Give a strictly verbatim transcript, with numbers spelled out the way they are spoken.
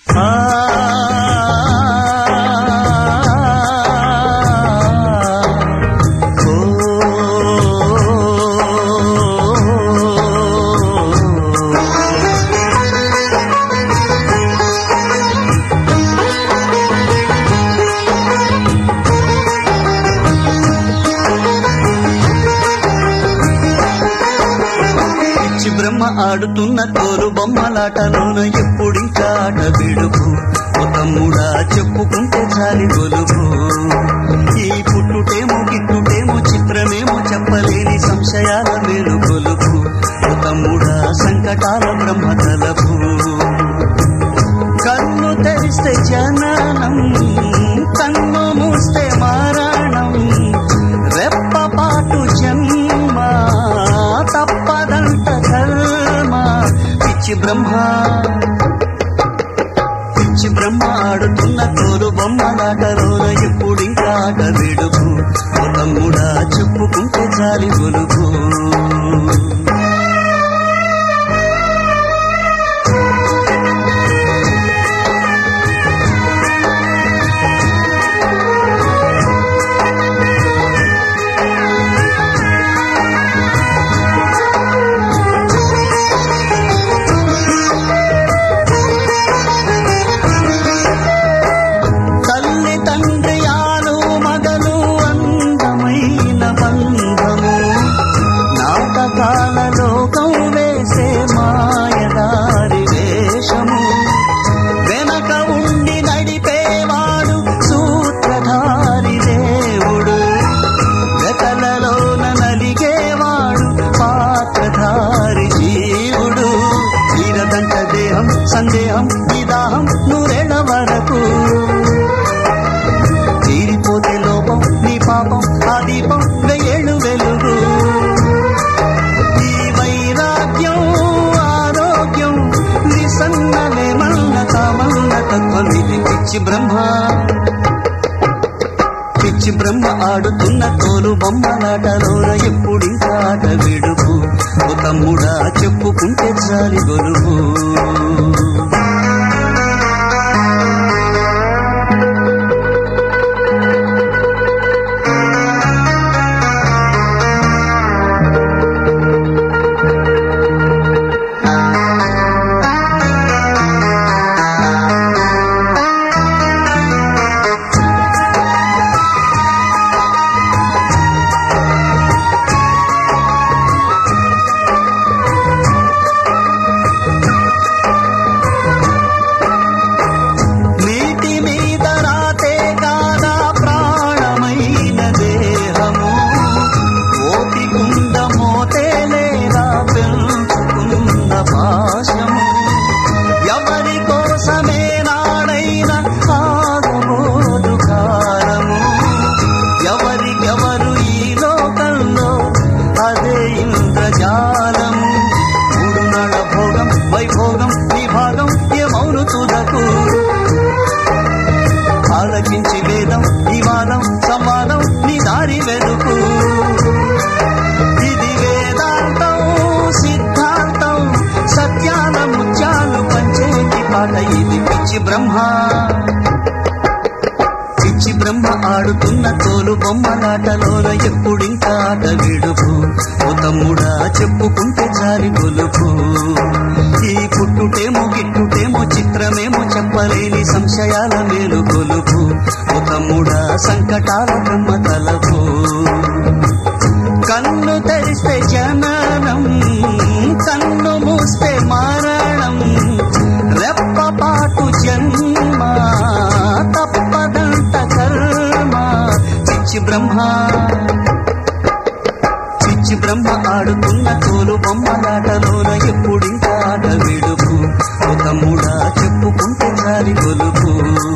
బ్రహ్మ ఆడుతున్న తోలు బొమ్మలాటలోన ఎప్పుడింకా ఆట విడుపు ఓ తమ్ముడా చెప్పుకుంటే చాలి గొలుపు ఈ పుట్టుటేమో గిట్టుటేమో చిత్రమేమో చెప్పలేని సంశయాల మేలు గొలుపు ఓ తమ్ముడా సంకటాల బ్రహ్మ తలపు కన్ను తెరిస్తే జననం కన్ను మూస్తే మారణం రెప్పపాటు జన్మ తప్పదంట ధర్మ పిచ్చి బ్రహ్మ పిచ్చి బ్రహ్మ ఆడుతున్న తోలు బొమ్మలాటలోన ఎప్పుడింకా ఆట విడుపు ఓ తమ్ముడా చెప్పుకుంటే చాలి గొలుపు లోకం వేసే మాయదారి వేషము వెనక ఉండి నడిపేవాడు సూత్రధారి దేవుడు వెతలలోన నలిగేవాడు పాత్రధారి జీవుడు తీరదంట దేహం సందేహం విదాహం నూరేళ్ల వరకు తీరిపోతే లోపం నీ పాపం ఆ దీపం వెయ్యేళ్ళు వెలుగు సన్నలే మల్ల కామల్ల తత్వమిది పిచ్చి బ్రహ్మ పిచ్చి బ్రహ్మ ఆడుతున్న తోలు బొమ్మలాటలోన ఎప్పుడింకా ఆట విడుపు ఓ తమ్ముడా చెప్పుకుంటే చాలి గొలుపు ఎవరి కోసమే నాడైనా ఆగబోదు కాలము ఎవరికెవరు ఈ లోకంలో అదే ఇంద్రజాలము మూడు నాళ్ళ భోగం వైభోగం విభాగం ఏమౌను తుదకు ఆలకించి వేదం వివాదం సంవాదం నీ దారి వెలుకు ఇది వేదాంతం సిద్ధాంతం సత్యాల ముత్యాలు పంచేటి పాట ఇది పిచ్చి బ్రహ్మ పిచ్చి బ్రహ్మ ఆడుతున్న తోలు బొమ్మలాటలోన ఎప్పుడింకా ఆట విడుపు ఓ తమ్ముడా చెప్పుకుంటే చాలి గొలుపు ఈ పుట్టుటేమో గిట్టుటేమో చిత్రమేమో చెప్పలేని సంశయాల మేలు గొలుపు ఓ తమ్ముడా సంకటాల బ్రహ్మ తలపు కన్ను తెరిస్తే జననం కన్ను మూస్తే మారణం రెప్పపాటు జన్మ తప్పదంట కర్మ పిచ్చి బ్రహ్మ పిచ్చి బ్రహ్మ ఆడుతున్న తోలు బొమ్మలాటలోన ఎప్పుడింకా ఆట విడుపు ఓ తమ్ముడా చెప్పుకుంటే చాలి గొలుపు